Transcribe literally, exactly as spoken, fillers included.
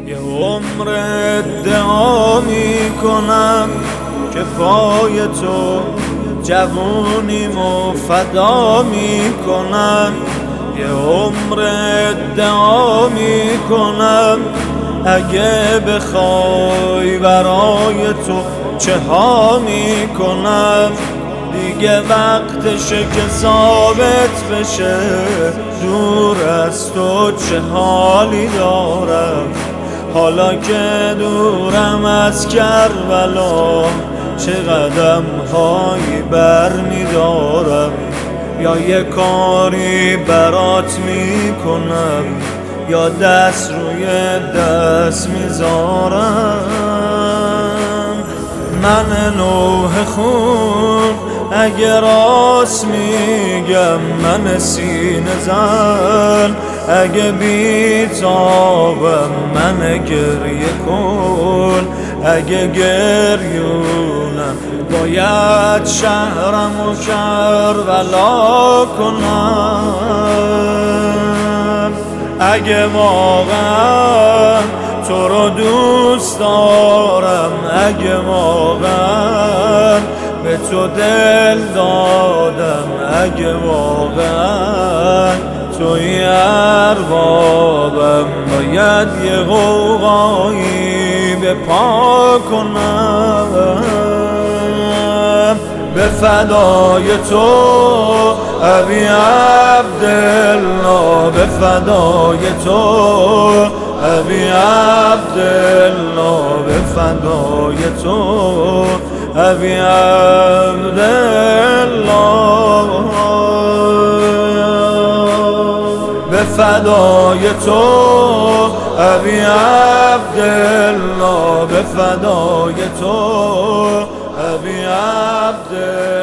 یه عمر ادعا میکنم که پای تو جوونیمو فدا میکنم. یه عمر ادعا میکنم اگه بخوای برای تو چه ها میکنم. دیگه وقتشه که ثابت بشه دور از تو چه حالی دارم. حالا که دورم از کربلا چه قدم هایی بر می دارم. یا یه کاری برات میکنم یا دست روی دست میذارم. من نوح خون اگه راست میگم، من سینه زن اگه بیتابم، من گریه کن اگه گریونم. باید شهرم و کربلا کنم اگه واقعا تو رو دوست دارم. اگه واقعا به تو دل دادم، اگه واقعا توی اربابم، باید یه غوغایی به پا کنم به فدای تو ابی عبدالله، به فدای تو ابی عبدالله، به فدای تو ابی عبدالله، به فدای تو ابی عبدالله، به فدای تو ابی عبدالله.